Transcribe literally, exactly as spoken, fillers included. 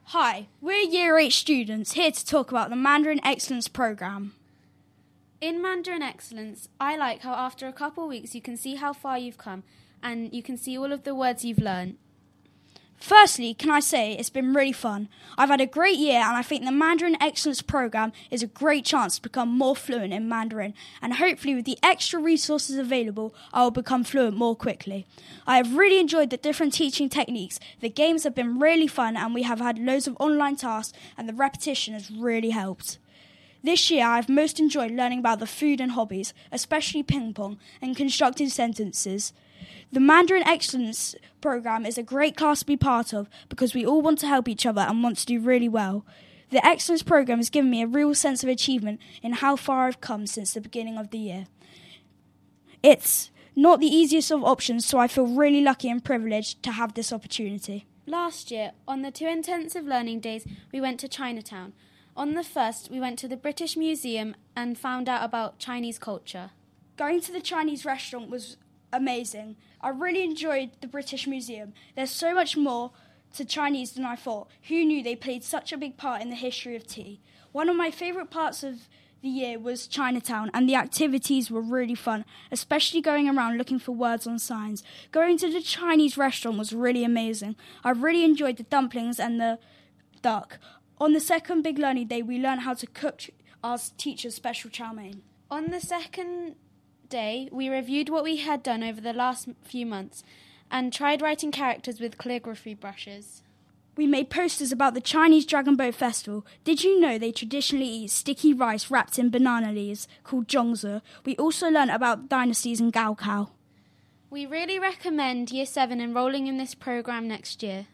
Hi, we're Year eight students here to talk about the Mandarin Excellence Programme. In Mandarin Excellence, I like how after a couple of weeks you can see how far you've come and you can see all of the words you've learned. Firstly, can I say it's been really fun. I've had a great year and I think the Mandarin Excellence Programme is a great chance to become more fluent in Mandarin, and hopefully with the extra resources available, I will become fluent more quickly. I have really enjoyed the different teaching techniques. The games have been really fun and we have had loads of online tasks and the repetition has really helped. This year I've most enjoyed learning about the food and hobbies, especially ping pong and constructing sentences. The Mandarin Excellence Programme is a great class to be part of because we all want to help each other and want to do really well. The Excellence Programme has given me a real sense of achievement in how far I've come since the beginning of the year. It's not the easiest of options, so I feel really lucky and privileged to have this opportunity. Last year, on the two intensive learning days, we went to Chinatown. On the first, we went to the British Museum and found out about Chinese culture. Going to the Chinese restaurant was amazing. I really enjoyed the British Museum. There's so much more to Chinese than I thought. Who knew they played such a big part in the history of tea? One of my favourite parts of the year was Chinatown, and the activities were really fun, especially going around looking for words on signs. Going to the Chinese restaurant was really amazing. I really enjoyed the dumplings and the duck. On the second big learning day, we learned how to cook our teacher's special chow mein. On the second day, we reviewed what we had done over the last few months and tried writing characters with calligraphy brushes. We made posters about the Chinese Dragon Boat Festival. Did you know they traditionally eat sticky rice wrapped in banana leaves called zhongzi? We also learned about dynasties in Gaokao. We really recommend Year seven enrolling in this programme next year.